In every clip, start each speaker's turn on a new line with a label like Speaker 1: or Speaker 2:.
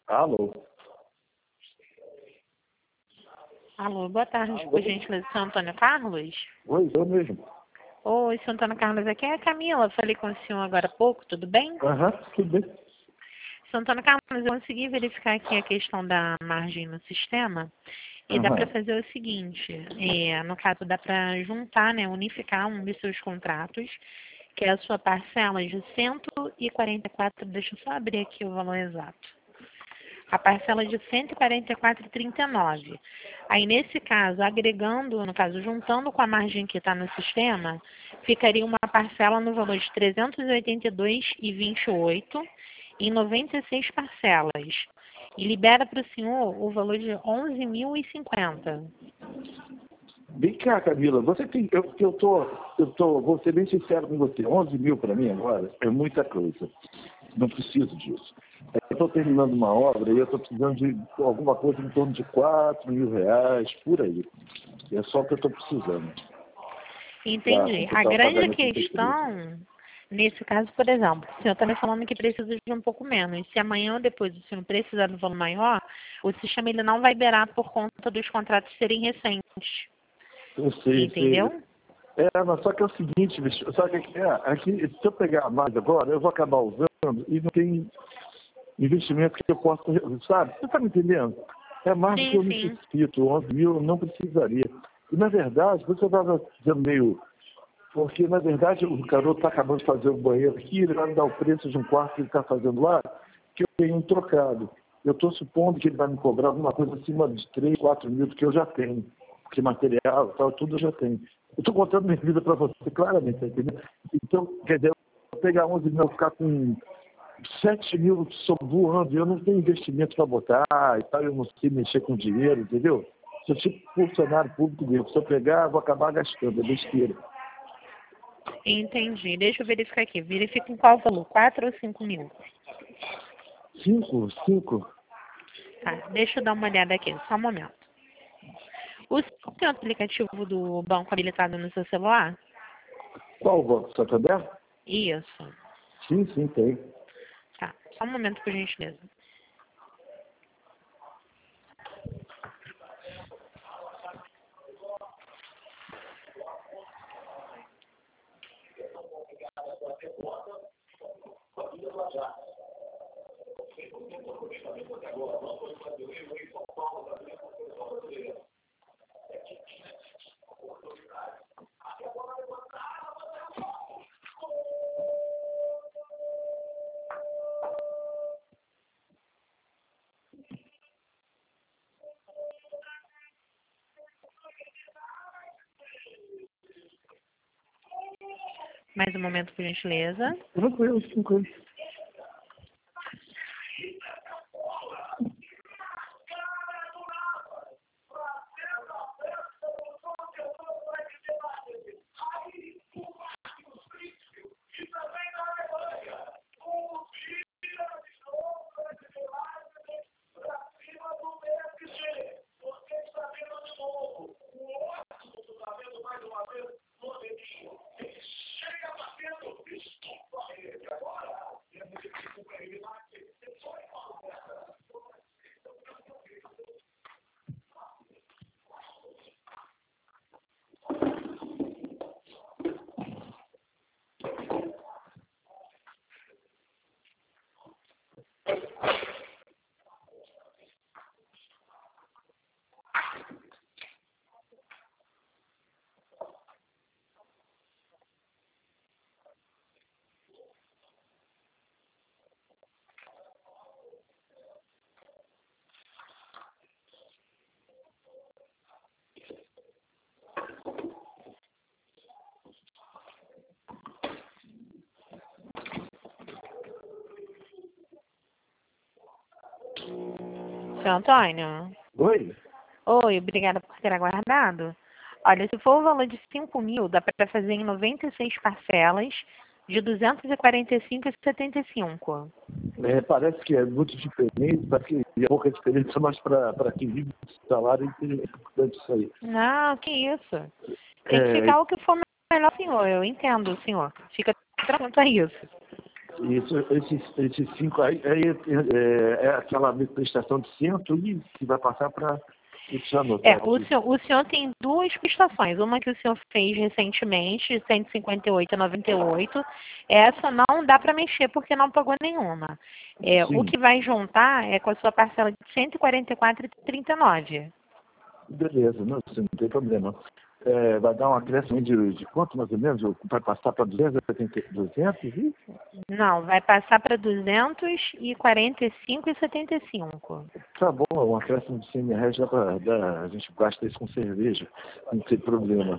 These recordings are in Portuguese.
Speaker 1: Alô?
Speaker 2: Alô, boa tarde, por gentileza, seu Antônio Carlos?
Speaker 1: Oi, eu mesmo.
Speaker 2: Oi, seu Antônio Carlos, aqui é a Camila, falei com o senhor agora há pouco, tudo bem?
Speaker 1: Aham, tudo bem.
Speaker 2: Seu Antônio Carlos, eu consegui verificar aqui a questão da margem no sistema e dá para fazer o seguinte, no caso dá para juntar, né, unificar um dos seus contratos, que é a sua parcela de 144, deixa eu só abrir aqui o valor exato. A parcela de 144,39. Aí, nesse caso, agregando, no caso, juntando com a margem que está no sistema, ficaria uma parcela no valor de 382,28 em 96 parcelas. E libera para o senhor o valor de 11.050.
Speaker 1: Vem cá, Camila, você tem. Vou ser bem sincero com você. 11 mil para mim agora é muita coisa. Não preciso disso. Eu estou terminando uma obra e eu estou precisando de alguma coisa em torno de 4 mil reais, por aí. É só o que eu estou precisando.
Speaker 2: Entendi. A grande questão, nesse caso, por exemplo, o senhor está me falando que precisa de um pouco menos. Se amanhã ou depois o senhor precisar de um valor maior, o sistema ele não vai liberar por conta dos contratos serem recentes.
Speaker 1: Eu sei,
Speaker 2: entendeu?
Speaker 1: Sei. Mas só que é o seguinte, bicho, só que aqui, se eu pegar mais agora, eu vou acabar usando e não tem investimento que eu possa, sabe? Você está me entendendo? É mais do que eu necessito, 11 mil eu não precisaria. E, na verdade, você estava dizendo meio... Porque, na verdade, o garoto está acabando de fazer o banheiro aqui, ele vai me dar o preço de um quarto que ele está fazendo lá, que eu tenho um trocado. Eu estou supondo que ele vai me cobrar alguma coisa acima de 3, 4 mil, que eu já tenho. Porque material, tal, tudo eu já tenho. Eu estou contando minha vida para você, claramente, tá entendendo? Então, quer dizer, eu vou pegar 11 mil, ficar com 7 mil voando, eu não tenho investimento para botar e tal, eu não sei mexer com dinheiro, entendeu? Sou tipo funcionário público mesmo. Se eu pegar, eu vou acabar gastando, é besteira.
Speaker 2: Entendi. Deixa eu verificar aqui. Verifica em qual valor? 4 ou 5 mil?
Speaker 1: 5.
Speaker 2: Tá, deixa eu dar uma olhada aqui, só um momento. O senhor tem o aplicativo do banco habilitado no seu celular?
Speaker 1: Qual o banco? Santander?
Speaker 2: Isso.
Speaker 1: Sim, tem.
Speaker 2: Tá, só um momento, por gentileza. Mais um momento, por gentileza.
Speaker 1: Tranquilo.
Speaker 2: Seu Antônio?
Speaker 1: Oi?
Speaker 2: Oi, obrigada por ter aguardado. Olha, se for o valor de 5 mil, dá para fazer em 96 parcelas de 245,75.
Speaker 1: Parece que é muito diferente, parece que é pouca diferença, mas para quem vive de salário é importante isso aí.
Speaker 2: Não, que isso. Tem que ficar o que for melhor, senhor. Eu entendo, senhor. Fica tranquilo a isso.
Speaker 1: Isso, esses 5 aí é aquela prestação de centro e que vai passar para...
Speaker 2: O senhor tem duas prestações. Uma que o senhor fez recentemente, 158,98. Essa não dá para mexer porque não pagou nenhuma. O que vai juntar é com a sua parcela de 144,39.
Speaker 1: Beleza, não tem problema. Vai dar um acréscimo de quanto, mais ou menos? Vai passar para 200 e?
Speaker 2: Não, vai passar para 245,75.
Speaker 1: Tá bom, um acréscimo de 100 reais a gente gasta isso com cerveja, não tem problema.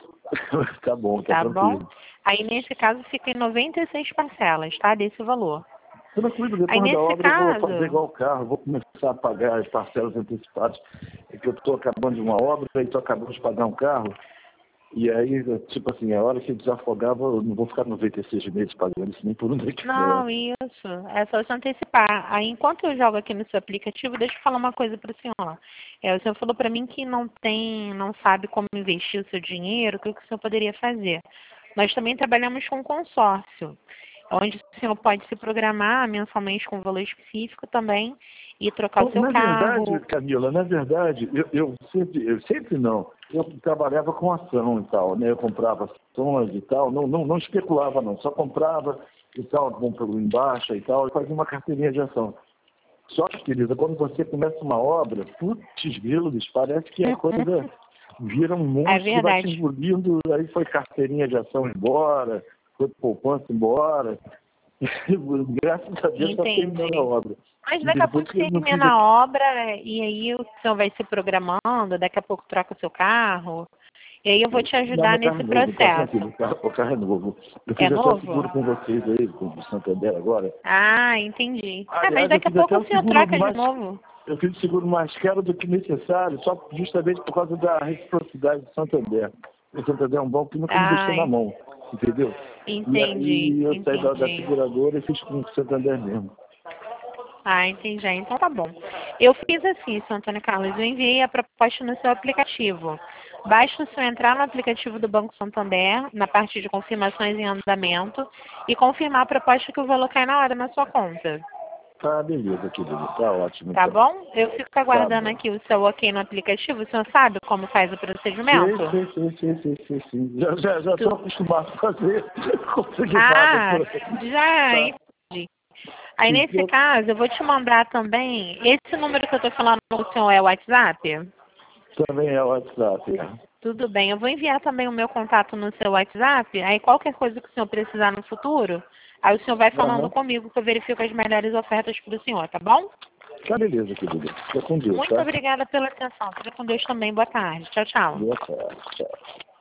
Speaker 1: Tá bom,
Speaker 2: tá
Speaker 1: tranquilo.
Speaker 2: Bom? Aí nesse caso fica em 96 parcelas, tá? Desse valor.
Speaker 1: Tranquilo, depois da obra eu vou fazer igual o carro, vou começar a pagar as parcelas antecipadas. É que eu estou acabando de uma obra e estou acabando de pagar um carro. E aí, tipo assim, a hora que eu desafogava, eu não vou ficar 96 meses pagando isso nem por um dia que
Speaker 2: Não, isso. É só se antecipar. Aí, enquanto eu jogo aqui no seu aplicativo, deixa eu falar uma coisa para o senhor. O senhor falou para mim que não sabe como investir o seu dinheiro, o que o senhor poderia fazer. Nós também trabalhamos com consórcio, onde o senhor pode se programar mensalmente com um valor específico também e trocar o seu carro.
Speaker 1: Verdade, Camila, na verdade, eu sempre não. Eu trabalhava com ação e tal, né? Eu comprava ações e tal, não especulava não, só comprava e tal, comprava em baixa e tal, e fazia uma carteirinha de ação. Só que, querida, quando você começa uma obra, putz, grilos, parece que a coisa vira um monstro que vai te engolindo, aí foi carteirinha de ação embora, foi poupança embora. Graças a Deus está terminando a obra.
Speaker 2: Mas daqui a pouco termina a obra e aí o senhor vai se programando, daqui a pouco troca o seu carro. E aí eu vou te ajudar nesse processo.
Speaker 1: O carro é novo. Eu fiz até seguro com vocês aí, com o Santander agora.
Speaker 2: Ah, entendi. Mas daqui a pouco o senhor troca de novo.
Speaker 1: Eu fiz o seguro mais caro do que necessário, só justamente por causa da reciprocidade do Santander. O Santander é um banco que nunca me deixou na mão, entendeu?
Speaker 2: Entendi.
Speaker 1: E aí eu saí da seguradora e fiz com o Santander mesmo.
Speaker 2: Entendi. Então tá bom. Eu fiz assim, seu Antônio Carlos, eu enviei a proposta no seu aplicativo. Basta o senhor entrar no aplicativo do Banco Santander, na parte de confirmações em andamento, e confirmar a proposta que o valor cai na hora na sua conta.
Speaker 1: Tá, beleza, querido. Tá ótimo.
Speaker 2: Tá bom? Eu fico aguardando aqui o seu ok no aplicativo. O senhor sabe como faz o procedimento?
Speaker 1: Sim. Já estou acostumado a fazer.
Speaker 2: Já entendi. Aí, nesse caso, eu vou te mandar também... Esse número que eu estou falando com o senhor é o WhatsApp?
Speaker 1: Também é o WhatsApp.
Speaker 2: Tudo bem. Eu vou enviar também o meu contato no seu WhatsApp. Aí, qualquer coisa que o senhor precisar no futuro, aí o senhor vai falando comigo que eu verifico as melhores ofertas para o senhor, tá bom?
Speaker 1: Tá, beleza, querido. Fica com Deus,
Speaker 2: Muito obrigada pela atenção. Fica com Deus também. Boa tarde. Tchau, tchau.
Speaker 1: Boa tarde. Tchau.